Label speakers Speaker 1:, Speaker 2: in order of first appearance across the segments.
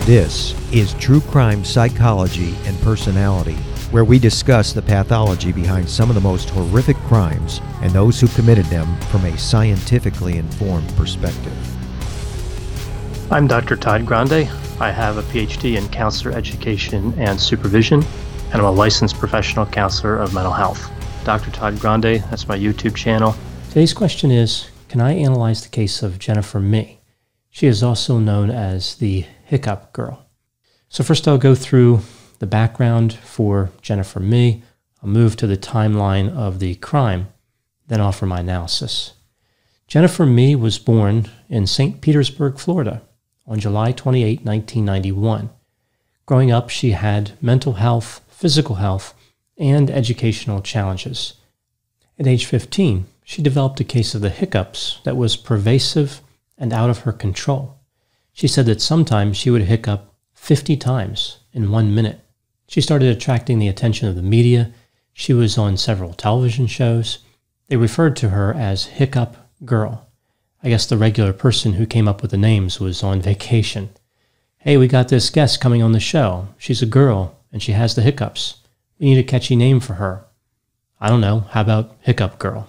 Speaker 1: This is True Crime Psychology and Personality, where we discuss the pathology behind some of the most horrific crimes and those who committed them from a scientifically informed perspective.
Speaker 2: I'm Dr. Todd Grande. I have a PhD in counselor education and supervision, and I'm a licensed professional counselor of mental health. Dr. Todd Grande, that's my YouTube channel. Today's question is, can I analyze the case of Jennifer Mee? She is also known as the Hiccup Girl. So first I'll go through the background for Jennifer Mee. I'll move to the timeline of the crime, then offer my analysis. Jennifer Mee was born in St. Petersburg, Florida on July 28, 1991. Growing up, she had mental health, physical health, and educational challenges. At age 15, she developed a case of the hiccups that was pervasive and out of her control. She said that sometimes she would hiccup 50 times in 1 minute. She started attracting the attention of the media. She was on several television shows. They referred to her as Hiccup Girl. I guess the regular person who came up with the names was on vacation. Hey, we got this guest coming on the show. She's a girl and she has the hiccups. We need a catchy name for her. I don't know, how about Hiccup Girl?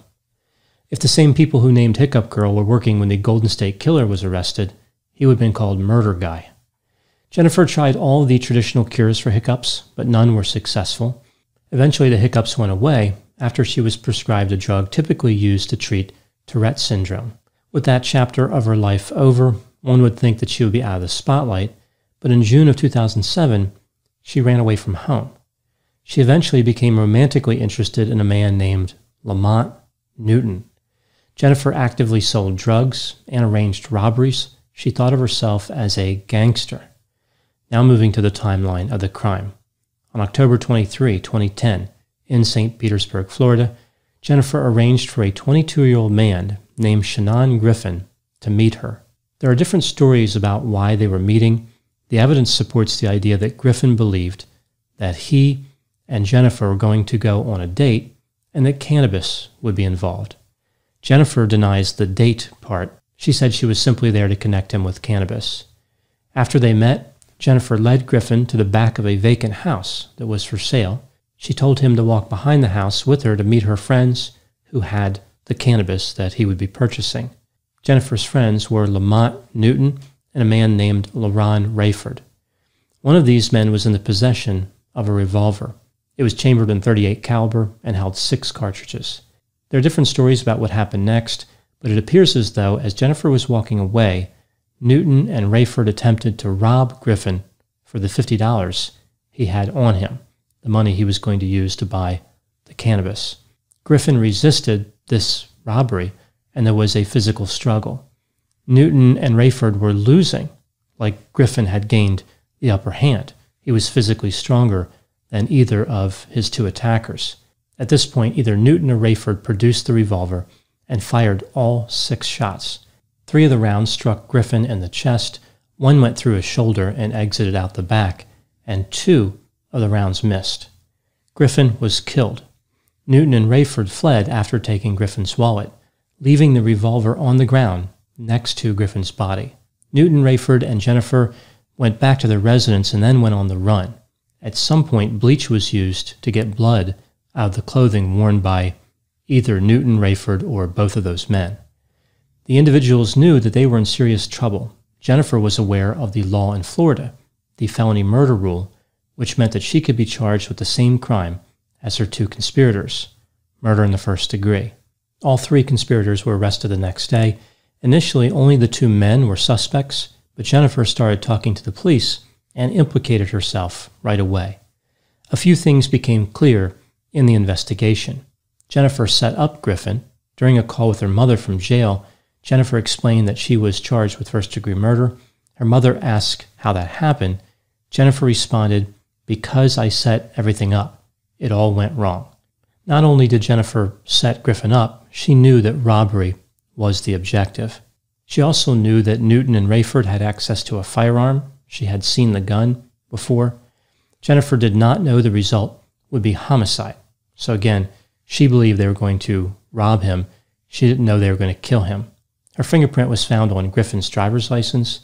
Speaker 2: If the same people who named Hiccup Girl were working when the Golden State Killer was arrested, he would have been called Murder Guy. Jennifer tried all of the traditional cures for hiccups, but none were successful. Eventually, the hiccups went away after she was prescribed a drug typically used to treat Tourette syndrome. With that chapter of her life over, one would think that she would be out of the spotlight, but in June of 2007, she ran away from home. She eventually became romantically interested in a man named Lamont Newton. Jennifer actively sold drugs and arranged robberies. She thought of herself as a gangster. Now moving to the timeline of the crime. On October 23, 2010, in St. Petersburg, Florida, Jennifer arranged for a 22-year-old man named Shannon Griffin to meet her. There are different stories about why they were meeting. The evidence supports the idea that Griffin believed that he and Jennifer were going to go on a date and that cannabis would be involved. Jennifer denies the date part. She said she was simply there to connect him with cannabis. After they met, Jennifer led Griffin to the back of a vacant house that was for sale. She told him to walk behind the house with her to meet her friends who had the cannabis that he would be purchasing. Jennifer's friends were Lamont Newton and a man named LaRon Rayford. One of these men was in the possession of a revolver. It was chambered in .38 caliber and held 6 cartridges. There are different stories about what happened next, but it appears as though, as Jennifer was walking away, Newton and Rayford attempted to rob Griffin for the $50 he had on him, the money he was going to use to buy the cannabis. Griffin resisted this robbery, and there was a physical struggle. Newton and Rayford were losing, like Griffin had gained the upper hand. He was physically stronger than either of his 2 attackers. At this point, either Newton or Rayford produced the revolver and fired all 6 shots. 3 of the rounds struck Griffin in the chest, 1 went through his shoulder and exited out the back, and 2 of the rounds missed. Griffin was killed. Newton and Rayford fled after taking Griffin's wallet, leaving the revolver on the ground next to Griffin's body. Newton, Rayford, and Jennifer went back to their residence and then went on the run. At some point, bleach was used to get blood out of the clothing worn by either Newton, Rayford, or both of those men. The individuals knew that they were in serious trouble. Jennifer was aware of the law in Florida, the felony murder rule, which meant that she could be charged with the same crime as her 2 conspirators, murder in the first degree. All 3 conspirators were arrested the next day. Initially, only the 2 men were suspects, but Jennifer started talking to the police and implicated herself right away. A few things became clear in the investigation. Jennifer set up Griffin. During a call with her mother from jail, Jennifer explained that she was charged with first-degree murder. Her mother asked how that happened. Jennifer responded, "Because I set everything up. It all went wrong." Not only did Jennifer set Griffin up, she knew that robbery was the objective. She also knew that Newton and Rayford had access to a firearm. She had seen the gun before. Jennifer did not know the result would be homicide. So again, she believed they were going to rob him. She didn't know they were going to kill him. Her fingerprint was found on Griffin's driver's license.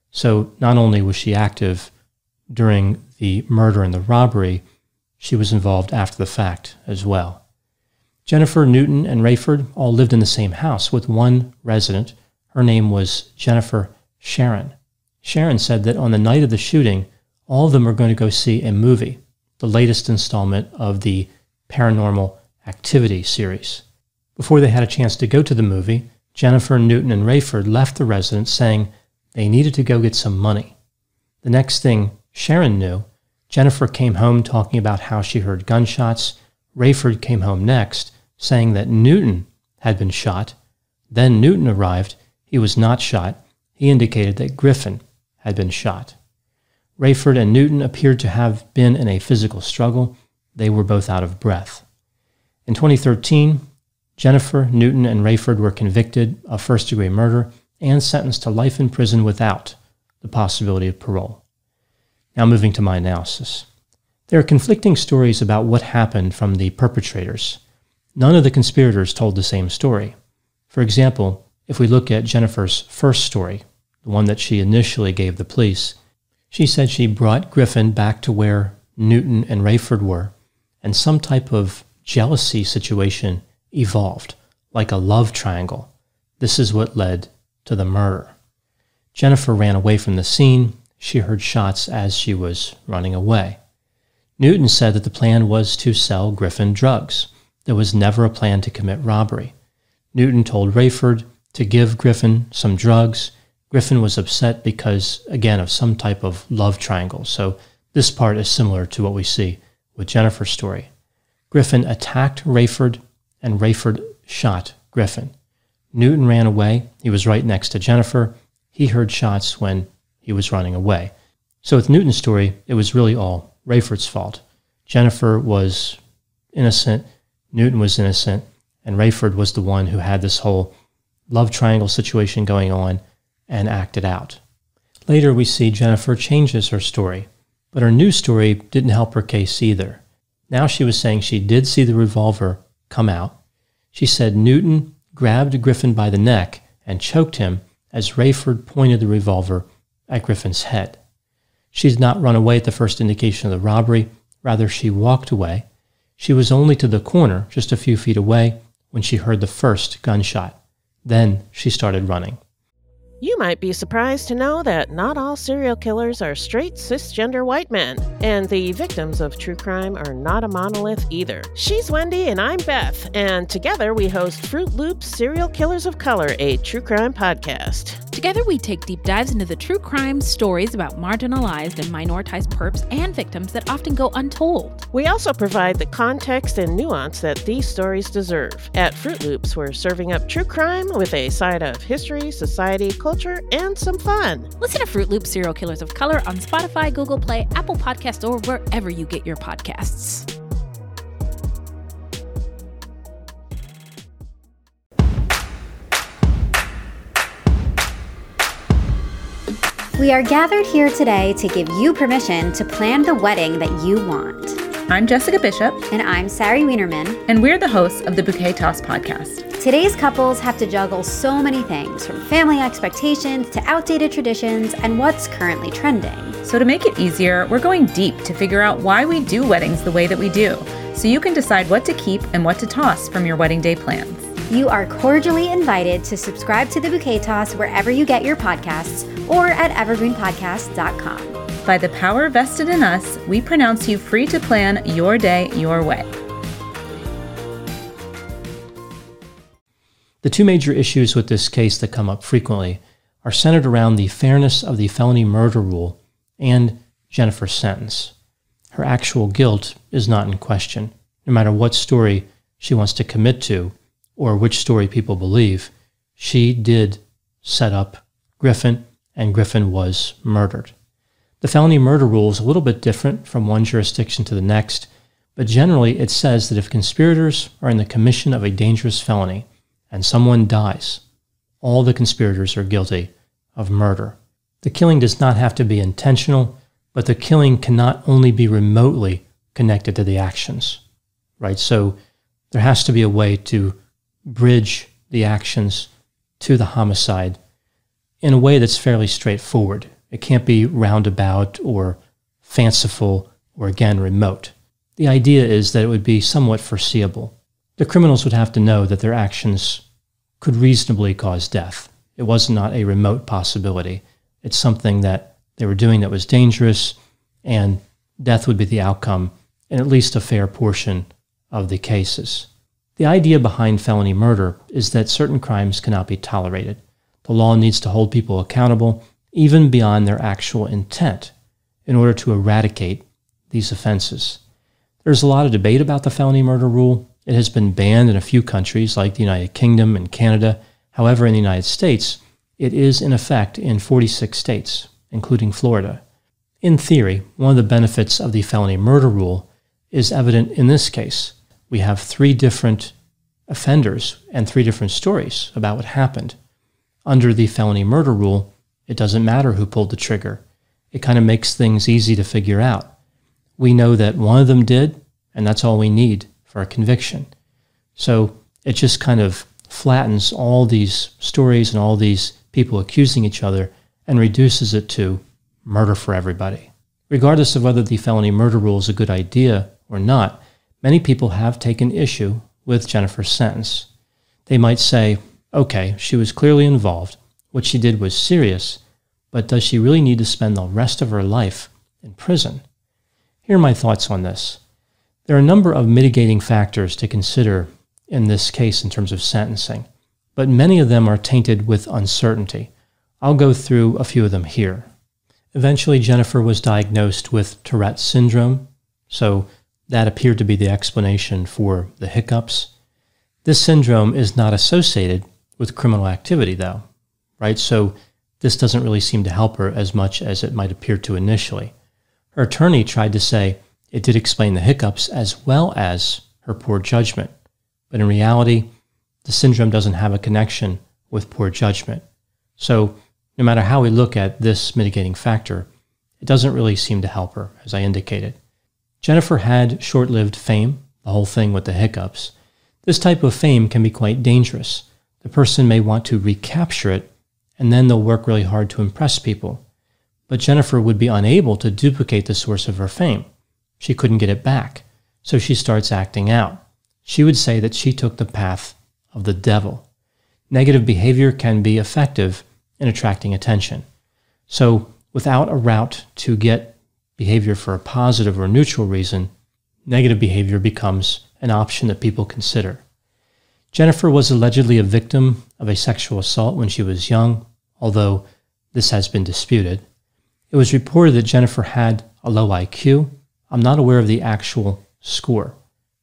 Speaker 2: So not only was she active during the murder and the robbery, she was involved after the fact as well. Jennifer, Newton, and Rayford all lived in the same house with one resident. Her name was Jennifer Sharon. Sharon said that on the night of the shooting, all of them were going to go see a movie, the latest installment of the Paranormal Activity series. Before they had a chance to go to the movie, Jennifer, Newton, and Rayford left the residence saying they needed to go get some money. The next thing Sharon knew, Jennifer came home talking about how she heard gunshots. Rayford came home next, saying that Newton had been shot. Then Newton arrived. He was not shot. He indicated that Griffin had been shot. Rayford and Newton appeared to have been in a physical struggle. They were both out of breath. In 2013, Jennifer, Newton, and Rayford were convicted of first-degree murder and sentenced to life in prison without the possibility of parole. Now moving to my analysis. There are conflicting stories about what happened from the perpetrators. None of the conspirators told the same story. For example, if we look at Jennifer's first story, the one that she initially gave the police, she said she brought Griffin back to where Newton and Rayford were, and some type of jealousy situation evolved, like a love triangle. This is what led to the murder. Jennifer ran away from the scene. She heard shots as she was running away. Newton said that the plan was to sell Griffin drugs. There was never a plan to commit robbery. Newton told Rayford to give Griffin some drugs. Griffin was upset because, again, of some type of love triangle. So this part is similar to what we see with Jennifer's story. Griffin attacked Rayford, and Rayford shot Griffin. Newton ran away. He was right next to Jennifer. He heard shots when he was running away. So with Newton's story, it was really all Rayford's fault. Jennifer was innocent, Newton was innocent, and Rayford was the one who had this whole love triangle situation going on and acted out. Later, we see Jennifer changes her story, but her new story didn't help her case either. Now she was saying she did see the revolver come out. She said Newton grabbed Griffin by the neck and choked him as Rayford pointed the revolver at Griffin's head. She did not run away at the first indication of the robbery. Rather, she walked away. She was only to the corner, just a few feet away, when she heard the first gunshot. Then she started running.
Speaker 3: You might be surprised to know that not all serial killers are straight cisgender white men, and the victims of true crime are not a monolith either. She's Wendy and I'm Beth, and together we host Fruit Loops Serial Killers of Color, a true crime podcast.
Speaker 4: Together we take deep dives into the true crime stories about marginalized and minoritized perps and victims that often go untold.
Speaker 3: We also provide the context and nuance that these stories deserve. At Fruit Loops, we're serving up true crime with a side of history, society, culture, and some fun.
Speaker 4: Listen to Fruit Loops Serial Killers of Color on Spotify, Google Play, Apple Podcasts, or wherever you get your podcasts.
Speaker 5: We are gathered here today to give you permission to plan the wedding that you want.
Speaker 6: I'm Jessica Bishop.
Speaker 5: And I'm Sari Wienerman.
Speaker 6: And we're the hosts of the Bouquet Toss podcast.
Speaker 5: Today's couples have to juggle so many things, from family expectations to outdated traditions and what's currently trending.
Speaker 6: So to make it easier, we're going deep to figure out why we do weddings the way that we do, so you can decide what to keep and what to toss from your wedding day plans.
Speaker 5: You are cordially invited to subscribe to the Bouquet Toss wherever you get your podcasts or at evergreenpodcast.com.
Speaker 6: By the power vested in us, we pronounce you free to plan your day your way.
Speaker 2: The two major issues with this case that come up frequently are centered around the fairness of the felony murder rule and Jennifer's sentence. Her actual guilt is not in question. No matter what story she wants to commit to or which story people believe, she did set up Griffin, and Griffin was murdered. The felony murder rule is a little bit different from one jurisdiction to the next, but generally it says that if conspirators are in the commission of a dangerous felony and someone dies, all the conspirators are guilty of murder. The killing does not have to be intentional, but the killing cannot only be remotely connected to the actions, right? So there has to be a way to bridge the actions to the homicide in a way that's fairly straightforward. It can't be roundabout or fanciful or, again, remote. The idea is that it would be somewhat foreseeable. The criminals would have to know that their actions could reasonably cause death. It was not a remote possibility. It's something that they were doing that was dangerous, and death would be the outcome in at least a fair portion of the cases. The idea behind felony murder is that certain crimes cannot be tolerated. The law needs to hold people accountable, even beyond their actual intent, in order to eradicate these offenses. There's a lot of debate about the felony murder rule. It has been banned in a few countries like the United Kingdom and Canada. However, in the United States, it is in effect in 46 states, including Florida. In theory, one of the benefits of the felony murder rule is evident in this case. We have 3 different offenders and 3 different stories about what happened. Under the felony murder rule, it doesn't matter who pulled the trigger. It kind of makes things easy to figure out. We know that one of them did, and that's all we need for a conviction. So it just kind of flattens all these stories and all these people accusing each other and reduces it to murder for everybody. Regardless of whether the felony murder rule is a good idea or not, many people have taken issue with Jennifer's sentence. They might say, okay, she was clearly involved. What she did was serious, but does she really need to spend the rest of her life in prison? Here are my thoughts on this. There are a number of mitigating factors to consider in this case in terms of sentencing, but many of them are tainted with uncertainty. I'll go through a few of them here. Eventually, Jennifer was diagnosed with Tourette syndrome, so that appeared to be the explanation for the hiccups. This syndrome is not associated with criminal activity, though, right? So this doesn't really seem to help her as much as it might appear to initially. Her attorney tried to say it did explain the hiccups as well as her poor judgment, but in reality, the syndrome doesn't have a connection with poor judgment. So no matter how we look at this mitigating factor, it doesn't really seem to help her, as I indicated. Jennifer had short-lived fame, the whole thing with the hiccups. This type of fame can be quite dangerous. The person may want to recapture it, and then they'll work really hard to impress people. But Jennifer would be unable to duplicate the source of her fame. She couldn't get it back, so she starts acting out. She would say that she took the path of the devil. Negative behavior can be effective in attracting attention. So without a route to get behavior for a positive or neutral reason, negative behavior becomes an option that people consider. Jennifer was allegedly a victim of a sexual assault when she was young, although this has been disputed. It was reported that Jennifer had a low IQ. I'm not aware of the actual score.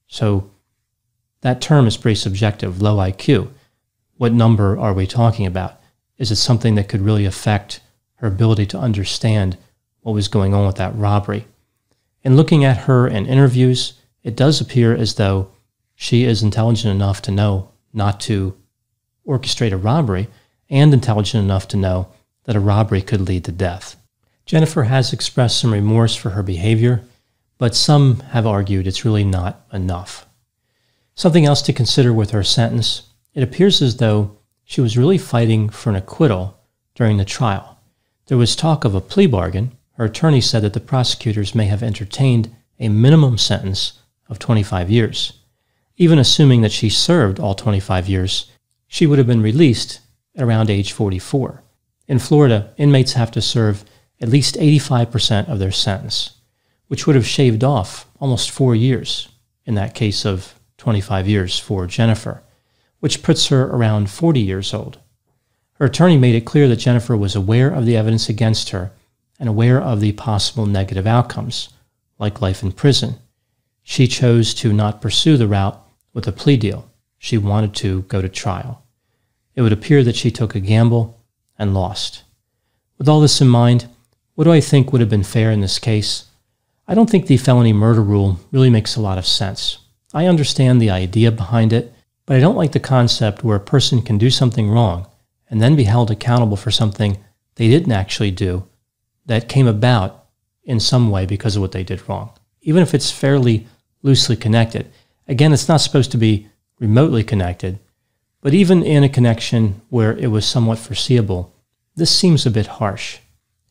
Speaker 2: So that term is pretty subjective, low IQ. What number are we talking about? Is it something that could really affect her ability to understand what was going on with that robbery? In looking at her in interviews, it does appear as though she is intelligent enough to know not to orchestrate a robbery and intelligent enough to know that a robbery could lead to death. Jennifer has expressed some remorse for her behavior, but some have argued it's really not enough. Something else to consider with her sentence, it appears as though she was really fighting for an acquittal during the trial. There was talk of a plea bargain. Her attorney said that the prosecutors may have entertained a minimum sentence of 25 years. Even assuming that she served all 25 years, she would have been released at around age 44. In Florida, inmates have to serve at least 85% of their sentence, which would have shaved off almost 4 years in that case of 25 years for Jennifer, which puts her around 40 years old. Her attorney made it clear that Jennifer was aware of the evidence against her and aware of the possible negative outcomes, like life in prison. She chose to not pursue the route with a plea deal. She wanted to go to trial. It would appear that she took a gamble and lost. With all this in mind, what do I think would have been fair in this case? I don't think the felony murder rule really makes a lot of sense. I understand the idea behind it, but I don't like the concept where a person can do something wrong and then be held accountable for something they didn't actually do that came about in some way because of what they did wrong. Even if it's fairly loosely connected. Again, it's not supposed to be remotely connected, but even in a connection where it was somewhat foreseeable, this seems a bit harsh.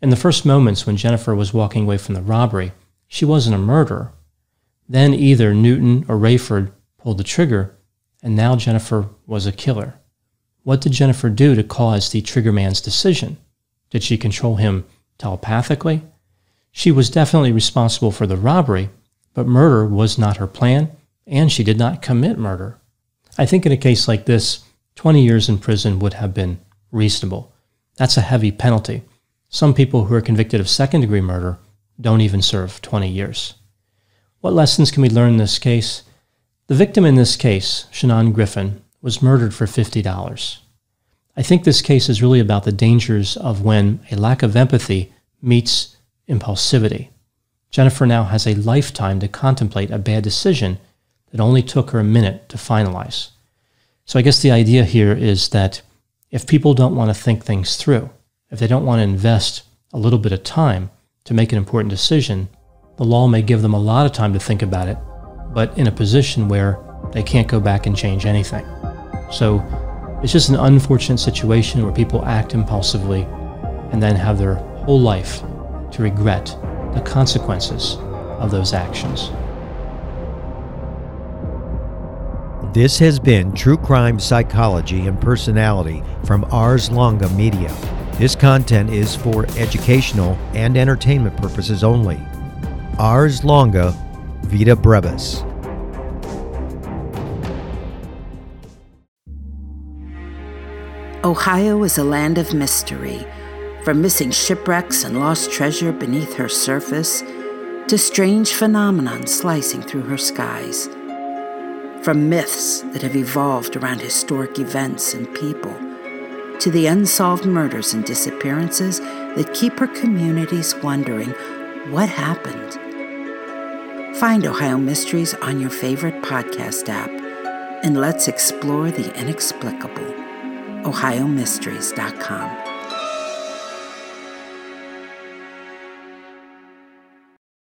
Speaker 7: In the first moments when Jennifer was walking away from the robbery, she wasn't a murderer. Then either Newton or Rayford pulled the trigger, and now Jennifer was a killer. What did Jennifer do to cause the triggerman's decision? Did she control him telepathically? She was definitely responsible for the robbery, but murder was not her plan, and she did not commit murder. I think in a case like this, 20 years in prison would have been reasonable. That's a heavy penalty. Some people who are convicted of second-degree murder don't even serve 20 years. What lessons can we learn in this case? The victim in this case, Shannon Griffin, was murdered for $50. I think this case is really about the dangers of when a lack of empathy meets impulsivity. Jennifer now has a lifetime to contemplate a bad decision that only took her a minute to finalize. So I guess the idea here is that if people don't want to think things through, if they don't want to invest a little bit of time to make an important decision, the law may give them a lot of time to think about it, but in a position where they can't go back and change anything. So it's just an unfortunate situation where people act impulsively and then have their whole life to regret the consequences of those actions.
Speaker 1: This has been True Crime Psychology and Personality from Ars Longa Media. This content is for educational and entertainment purposes only. Ars Longa, Vita Brevis.
Speaker 8: Ohio is a land of mystery, from missing shipwrecks and lost treasure beneath her surface to strange phenomenon slicing through her skies. From myths that have evolved around historic events and people to the unsolved murders and disappearances that keep her communities wondering what happened. Find Ohio Mysteries on your favorite podcast app, and let's explore the inexplicable. OhioMysteries.com.